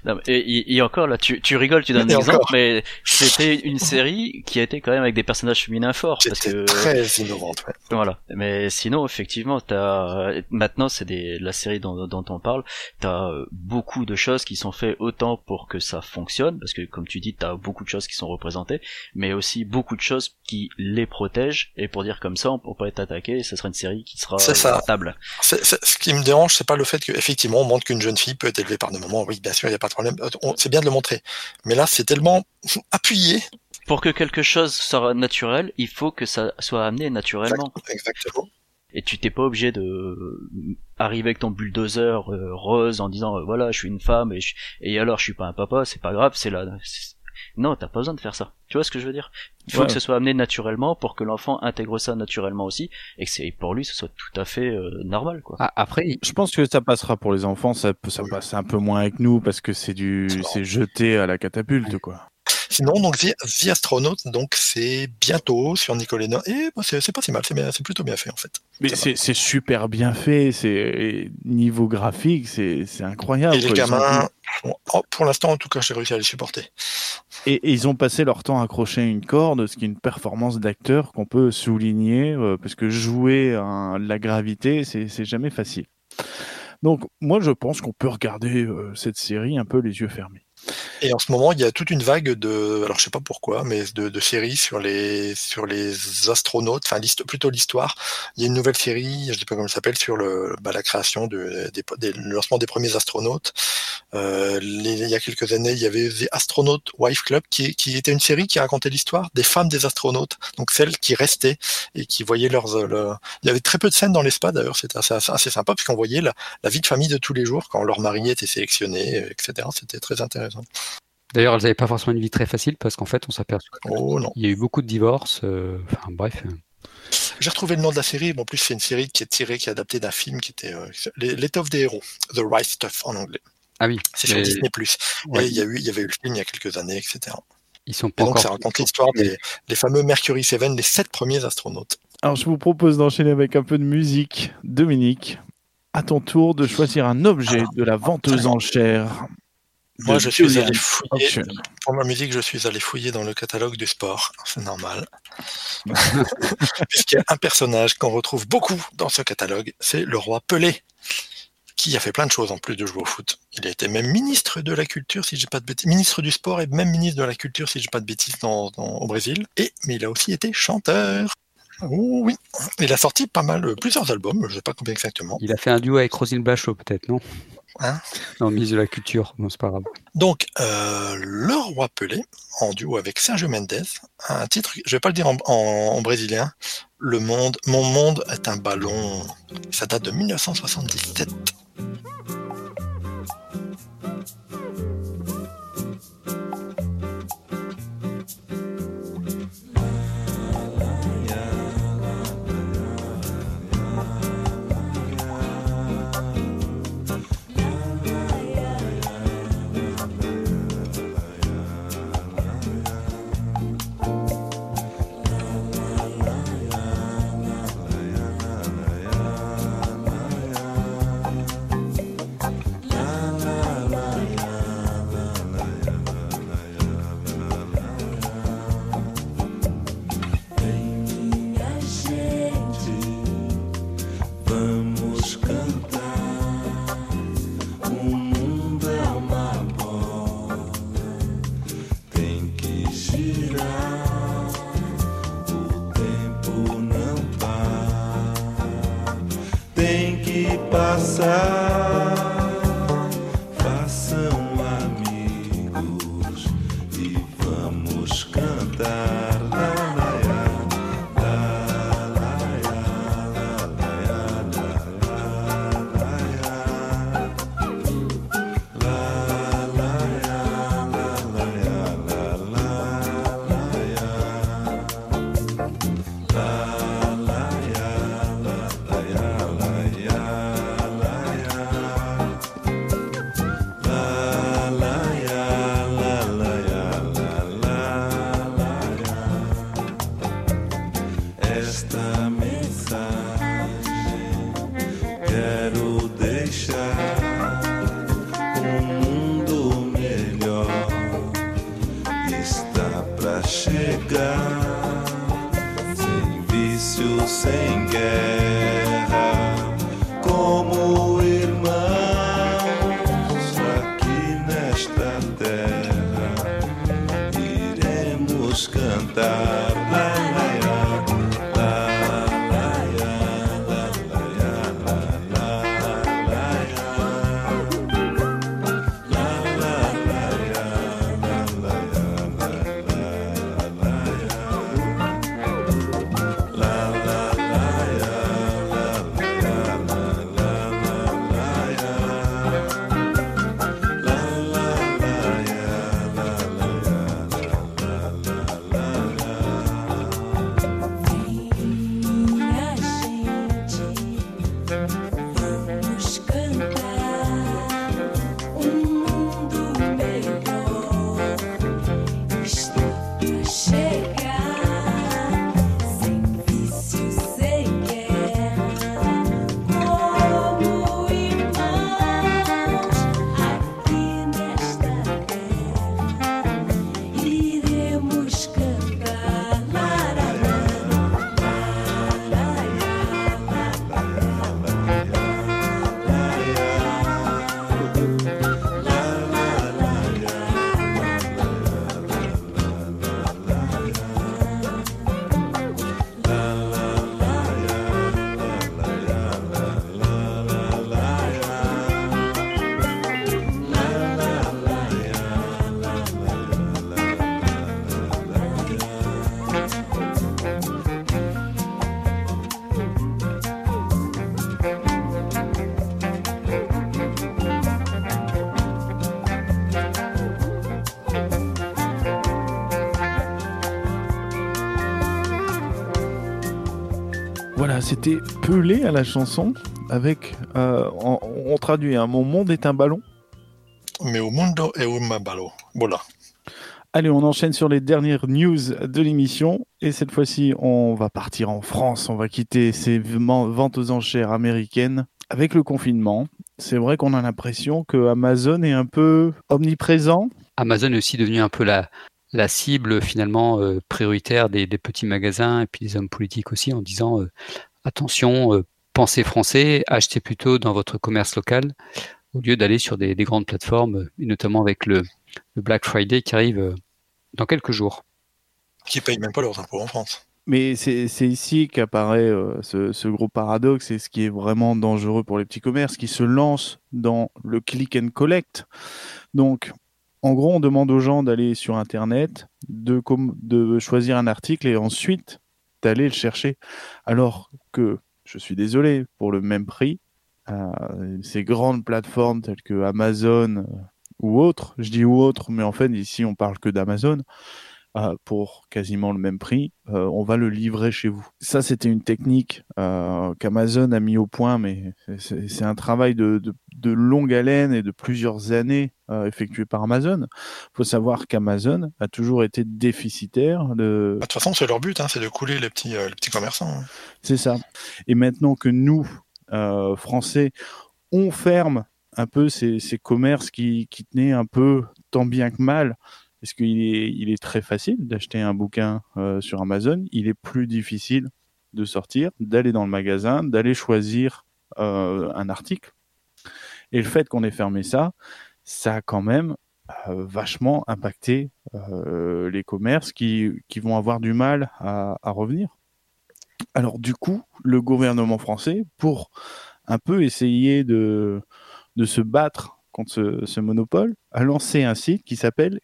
tu rigoles, tu donnes un exemple, mais c'était une série qui a été quand même avec des personnages féminins forts. C'était très innovante, ouais. Voilà. Mais sinon, effectivement, maintenant, c'est la série dont on parle, t'as beaucoup de choses qui sont faites autant pour que ça fonctionne, parce que, comme tu dis, t'as beaucoup de choses qui sont représentées, mais aussi beaucoup de choses qui les protègent, et pour dire comme ça, on peut pas être attaqué, et ce sera une série qui sera rentable. Ce qui me dérange, c'est pas le fait qu'effectivement, on montre qu'une jeune fille peut être élevée par 2 mamans. Oui, bien sûr, il y a pas de problème. C'est bien de le montrer. Mais là, c'est tellement appuyé. Pour que quelque chose soit naturel, il faut que ça soit amené naturellement. Exactement. Et tu t'es pas obligé de arriver avec ton bulldozer rose en disant voilà, je suis une femme et alors je suis pas un papa, c'est pas grave, non, t'as pas besoin de faire ça. Tu vois ce que je veux dire? Il faut que ce soit amené naturellement pour que l'enfant intègre ça naturellement aussi et que pour lui ce soit tout à fait normal, quoi. Après, je pense que ça passera pour les enfants, ça passe un peu moins avec nous parce que c'est jeté à la catapulte, quoi. Sinon, donc, The Astronaut, donc, c'est bientôt sur Nickelodeon. Et c'est pas si mal, c'est plutôt bien fait, en fait. Mais c'est super bien fait, niveau graphique, c'est incroyable. Et les gamins, pour l'instant, en tout cas, j'ai réussi à les supporter. Et ils ont passé leur temps à accrocher une corde, ce qui est une performance d'acteur qu'on peut souligner, parce que jouer la gravité, c'est jamais facile. Donc moi je pense qu'on peut regarder cette série un peu les yeux fermés. Et en ce moment, il y a toute une vague de, alors je sais pas pourquoi, mais de séries sur les astronautes, enfin plutôt l'histoire. Il y a une nouvelle série, je sais pas comment elle s'appelle, sur la création le lancement des premiers astronautes. Il y a quelques années, il y avait The Astronaut Wife Club, qui était une série qui racontait l'histoire des femmes des astronautes, donc celles qui restaient et qui voyaient il y avait très peu de scènes dans l'espace d'ailleurs, c'était assez sympa parce qu'on voyait la vie de famille de tous les jours quand leur mari était sélectionné, etc. C'était très intéressant. D'ailleurs, elles n'avaient pas forcément une vie très facile parce qu'en fait, on s'aperçoit qu'il y a eu beaucoup de divorces. Bref. J'ai retrouvé le nom de la série. En plus, c'est une série qui est adaptée d'un film qui était L'étoffe des héros, The Right Stuff en anglais. Ah oui. C'est sur Disney+. Ouais. Et il y avait eu le film il y a quelques années, etc. Ils sont pas donc, encore... ça raconte l'histoire des fameux Mercury 7, les 7 premiers astronautes. Alors, je vous propose d'enchaîner avec un peu de musique. Dominique, à ton tour de choisir un objet de la vente aux enchères. Moi, je suis allé fouiller, pour ma musique, je suis allé fouiller dans le catalogue du sport. C'est normal. Puisqu'il y a un personnage qu'on retrouve beaucoup dans ce catalogue, c'est le roi Pelé, qui a fait plein de choses en plus de jouer au foot. Il a été même ministre de la culture, si j'ai pas de bêtises, ministre du sport et même ministre de la culture, si j'ai pas de bêtises, au Brésil. Mais il a aussi été chanteur. Oh, oui, il a sorti plusieurs albums, je sais pas combien exactement. Il a fait un duo avec Roselyne Bachelot, peut-être, non? Non, ministre de la culture, bon, c'est pas grave. Donc, le roi Pelé, en duo avec Sergio Mendes, un titre, je vais pas le dire en brésilien, mon monde est un ballon. Ça date de 1977. c'était Pelé à la chanson, avec, on traduit, hein, Mon monde est un ballon. Meu mundo è un ballo. Voilà. Allez, on enchaîne sur les dernières news de l'émission. Et cette fois-ci, on va partir en France. On va quitter ces ventes aux enchères américaines. Avec le confinement, c'est vrai qu'on a l'impression que Amazon est un peu omniprésent. Amazon est aussi devenu un peu la cible finalement prioritaire des petits magasins et puis des hommes politiques aussi, en disant attention, pensez français, achetez plutôt dans votre commerce local au lieu d'aller sur des grandes plateformes, et notamment avec le Black Friday qui arrive dans quelques jours. Qui payent même pas leurs impôts en France. Mais c'est ici qu'apparaît ce gros paradoxe et ce qui est vraiment dangereux pour les petits commerces qui se lancent dans le click and collect. Donc, en gros, on demande aux gens d'aller sur Internet, de choisir un article et ensuite d'aller le chercher. Alors que, je suis désolé, pour le même prix, ces grandes plateformes telles que Amazon ou autres, je dis ou autres, mais en fait ici on parle que d'Amazon, pour quasiment le même prix, on va le livrer chez vous. Ça, c'était une technique qu'Amazon a mis au point, mais c'est un travail de longue haleine et de plusieurs années effectué par Amazon. Il faut savoir qu'Amazon a toujours été déficitaire. De toute façon, c'est leur but, hein, c'est de couler les petits commerçants. Hein. C'est ça. Et maintenant que nous, Français, on ferme un peu ces commerces qui tenaient un peu tant bien que mal, parce qu'il est très facile d'acheter un bouquin sur Amazon, il est plus difficile de sortir, d'aller dans le magasin, d'aller choisir un article. Et le fait qu'on ait fermé ça a quand même vachement impacté les commerces qui vont avoir du mal à revenir. Alors du coup, le gouvernement français, pour un peu essayer de se battre contre ce monopole, a lancé un site qui s'appelle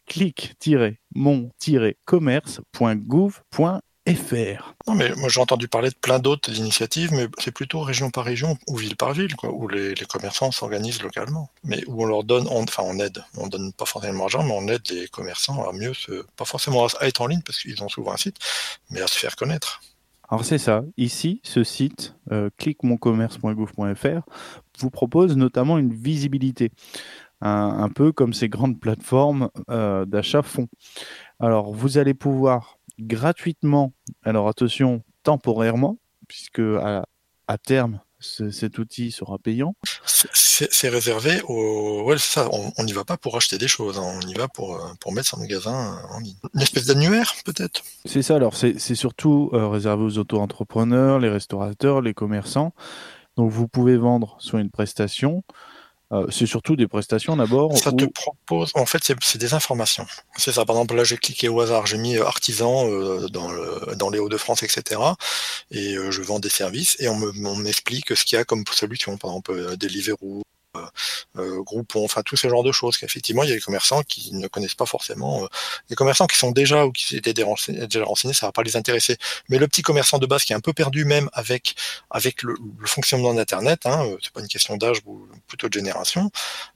click-mon-commerce.gouv.fr. Non, mais moi j'ai entendu parler de plein d'autres initiatives, mais c'est plutôt région par région ou ville par ville, quoi, où les commerçants s'organisent localement. Mais où on leur donne, on aide. On donne pas forcément l'argent, mais on aide les commerçants à mieux pas forcément à être en ligne, parce qu'ils ont souvent un site, mais à se faire connaître. Alors c'est ça. Ici, ce site, click-mon-commerce.gouv.fr, vous propose notamment une visibilité, un peu comme ces grandes plateformes d'achat font. Alors vous allez pouvoir gratuitement, alors attention, temporairement, puisque à terme, cet outil sera payant. C'est réservé au... Ouais, c'est ça, on n'y va pas pour acheter des choses, hein. On y va pour mettre son magasin en ligne. Une espèce d'annuaire, peut-être ? C'est ça, alors c'est surtout réservé aux auto-entrepreneurs, les restaurateurs, les commerçants. Donc vous pouvez vendre soit une prestation, c'est surtout des prestations d'abord. Ça te propose, en fait, c'est des informations. C'est ça. Par exemple, là, j'ai cliqué au hasard, j'ai mis artisan dans les Hauts-de-France, etc. Et je vends des services et on m'explique ce qu'il y a comme solution. Par exemple, Deliveroo, Groupon, enfin tout ce genre de choses. Qu'effectivement, il y a des commerçants qui ne connaissent pas forcément. Des commerçants qui sont déjà ou qui s'étaient déjà renseignés, ça va pas les intéresser. Mais le petit commerçant de base qui est un peu perdu même avec le fonctionnement d'Internet, hein, c'est pas une question d'âge ou plutôt de génération,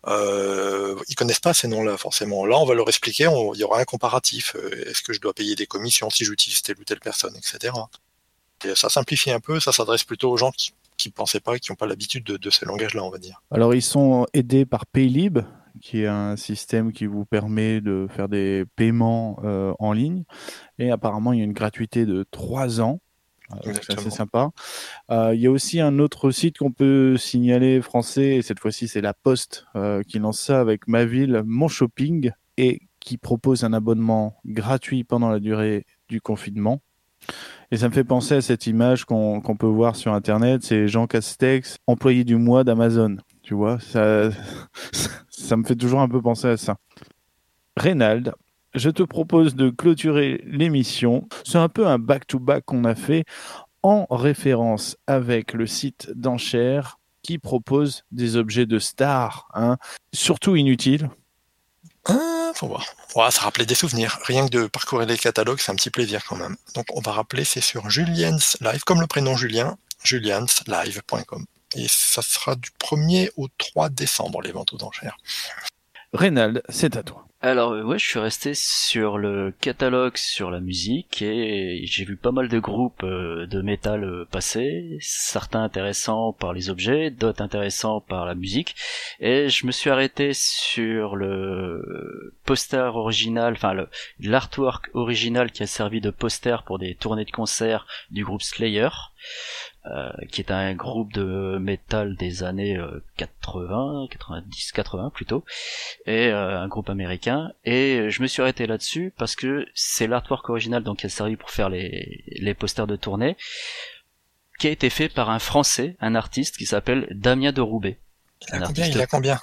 ils connaissent pas ces noms-là forcément. Là, on va leur expliquer, il y aura un comparatif. Est-ce que je dois payer des commissions si j'utilise telle ou telle personne, etc. Et ça simplifie un peu, ça s'adresse plutôt aux gens qui pensaient pas, qui n'ont pas l'habitude de ce langage-là, on va dire. Alors, ils sont aidés par Paylib, qui est un système qui vous permet de faire des paiements en ligne. Et apparemment, il y a une gratuité de 3 ans. C'est assez sympa. Il y a aussi un autre site qu'on peut signaler français, et cette fois-ci, c'est La Poste qui lance ça avec Ma Ville, Mon Shopping, et qui propose un abonnement gratuit pendant la durée du confinement. Et ça me fait penser à cette image qu'on peut voir sur Internet, c'est Jean Castex, employé du mois d'Amazon. Tu vois, ça me fait toujours un peu penser à ça. Reynald, je te propose de clôturer l'émission. C'est un peu un back-to-back qu'on a fait en référence avec le site d'enchères qui propose des objets de stars, hein, surtout inutiles. Faut voir. Ouais, ça rappelait des souvenirs. Rien que de parcourir les catalogues, c'est un petit plaisir quand même. Donc on va rappeler, c'est sur Julien's Live, comme le prénom Julien, julianslive.com. Et ça sera du 1er au 3 décembre, les ventes aux enchères. Reynald, c'est à toi. Alors ouais, je suis resté sur le catalogue, sur la musique, et j'ai vu pas mal de groupes de métal passer, certains intéressants par les objets, d'autres intéressants par la musique, et je me suis arrêté sur le poster original, enfin l'artwork original qui a servi de poster pour des tournées de concerts du groupe Slayer. Qui est un groupe de métal des années 80, 90, 80 plutôt, et un groupe américain, et je me suis arrêté là-dessus parce que c'est l'artwork original donc qui a servi pour faire les posters de tournée, qui a été fait par un Français, un artiste qui s'appelle Damien de Roubaix. Il a combien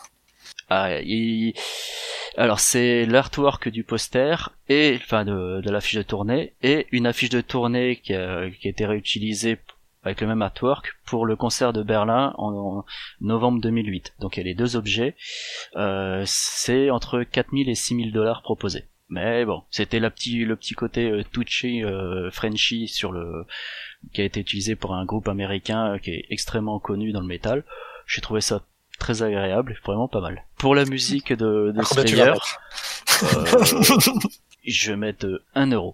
Alors c'est l'artwork du poster et enfin de l'affiche de tournée, et une affiche de tournée qui a été réutilisée avec le même artwork pour le concert de Berlin en novembre 2008. Donc il y a les deux objets. C'est entre 4000 et 6000 $ proposés. Mais bon, c'était le petit côté touchy, Frenchy qui a été utilisé pour un groupe américain qui est extrêmement connu dans le métal. J'ai trouvé ça très agréable, vraiment pas mal. Pour la musique de Slayer, je vais mettre 1 euro.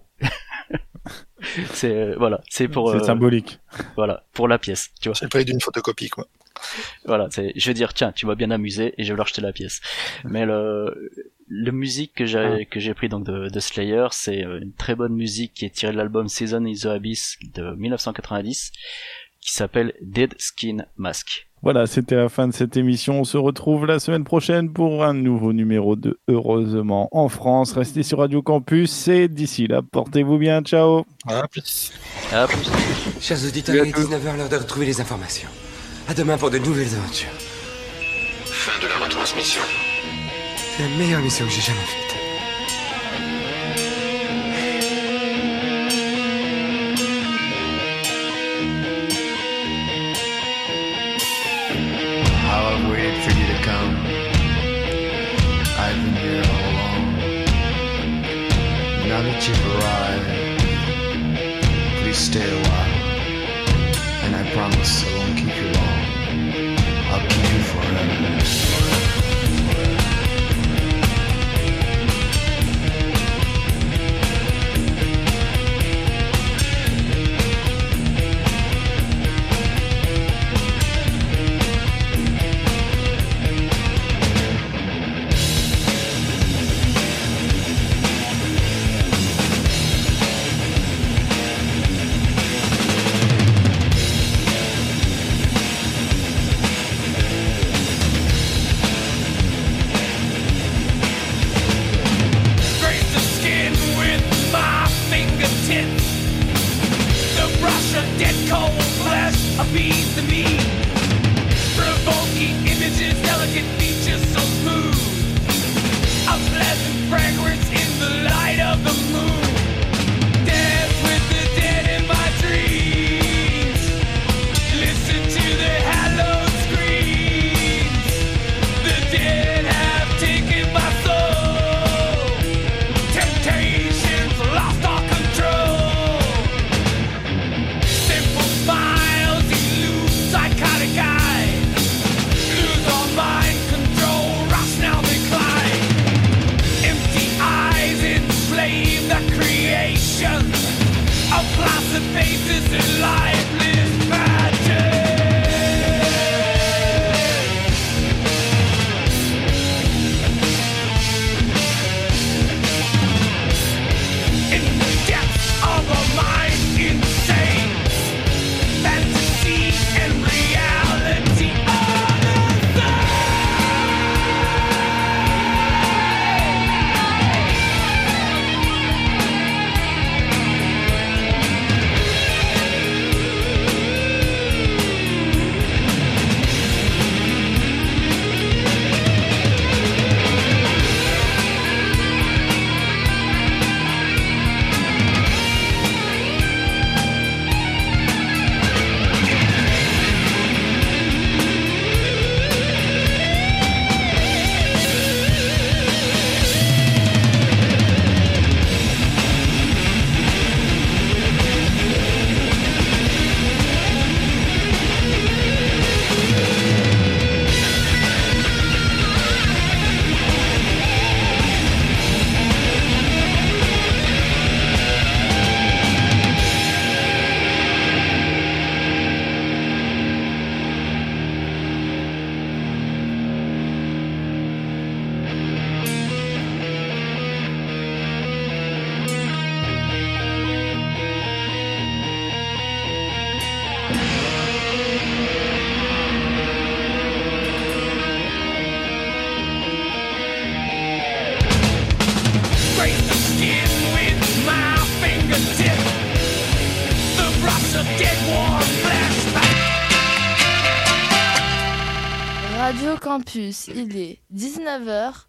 C'est c'est symbolique. Voilà, pour la pièce, tu vois. C'est le prix d'une photocopie, quoi. Voilà, je vais dire tiens, tu m'as bien amusé et je vais leur acheter la pièce. Mais le musique que j'ai pris donc de Slayer, c'est une très bonne musique qui est tirée de l'album Season in the Abyss de 1990 qui s'appelle Dead Skin Mask. Voilà, c'était la fin de cette émission. On se retrouve la semaine prochaine pour un nouveau numéro de Heureusement en France. Restez sur Radio Campus et d'ici là, portez-vous bien. Ciao. À plus. À plus. Chers auditeurs, il est 19h, l'heure de retrouver les informations. À demain pour de nouvelles aventures. Fin de la retransmission. C'est la meilleure mission que j'ai jamais faite. I've waited for you to come. I've been here all along. Now that you've arrived, please stay a while. And I promise I won't keep you long. I'll keep you forever. Radio Campus, il est 19h.